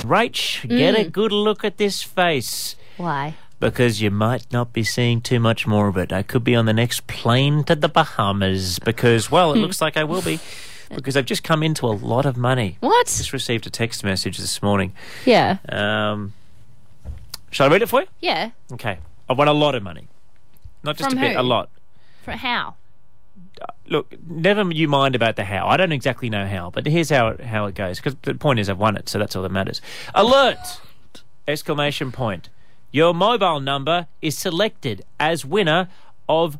Rach, get a good look at this face. Why? Because you might not be seeing too much more of it. I could be on the next plane to the Bahamas because, well, it looks like I will be because I've just come into a lot of money. What? Just received a text message this morning. Yeah. Shall I read it for you? Yeah. Okay. I won a lot of money. Not just From a bit, who? a lot. For how? Look, never you mind about the how. I don't exactly know how, but here's how it goes. Because the point is I've won it, so that's all that matters. Alert! Exclamation point. Your mobile number is selected as winner of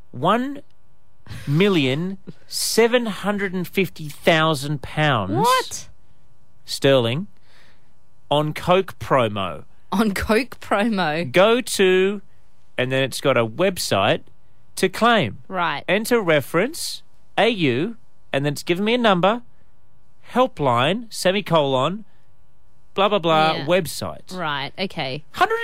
£1,750,000. What? Sterling on Coke promo. On Coke promo. Go to, and then it's got a website to claim. Right. Enter reference AU, and then it's given me a number, helpline, semicolon, blah, blah, blah, Yeah. website. Right. Okay.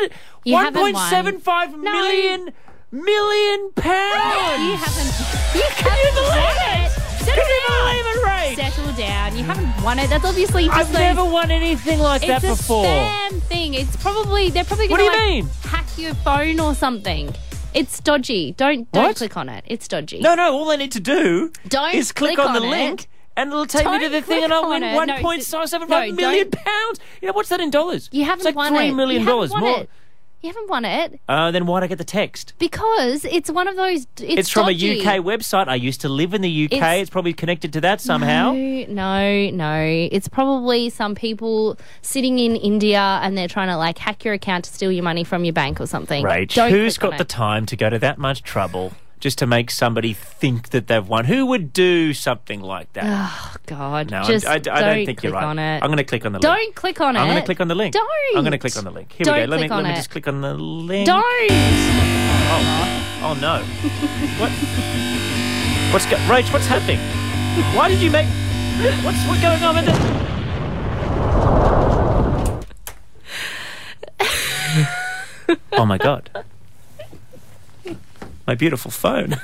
1.75 million pounds. You haven't. Can you believe it? Can you believe it, Ray? Settle down. You haven't won it. That's obviously just I've never won anything like that It's a before. spam thing. They're probably What going do you to mean? hack your phone or something. It's dodgy. Don't What? click on it. It's dodgy. No, all I need to do Don't is click click on the on it. link and it'll take me to Don't the thing and click I'll win on it. No, 1.75 no, million don't. pounds. Yeah, what's that in dollars? You haven't it's like won $3 it. million You haven't won more. it. You haven't won it Then why'd I get the text? because it's one of those. It's from dodgy. a UK website. I used to live in the UK. It's probably connected to that somehow. No. It's probably some people sitting in India and they're trying to like hack your account to steal your money from your bank or something. Rach, Don't who's click on got the it. time to go to that much trouble just to make somebody think that they've won? Who would do something like that? Oh God! No, Just I don't think you're click right. on it. I'm going to click on the link. Don't click on it. I'm going to click on the link. Don't. I'm going to click on the link. Here Don't we go. Let click on me it. just click on the link. Don't. Oh no. What? Rach, what's happening? Why did you make... What's going on with it? Oh my God. My beautiful phone.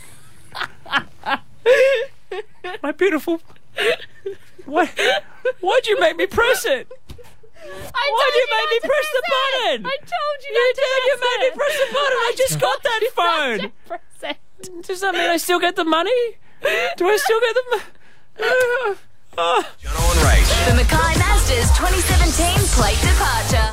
My beautiful... Why'd you make me press it? Why'd you make me press the button? I told you. You did. You made me press the button. I just got that phone. Press it. Does that mean I still get the money? Do I still get the money? Jono and Rach. The Mackay Masters 2017 plate departure.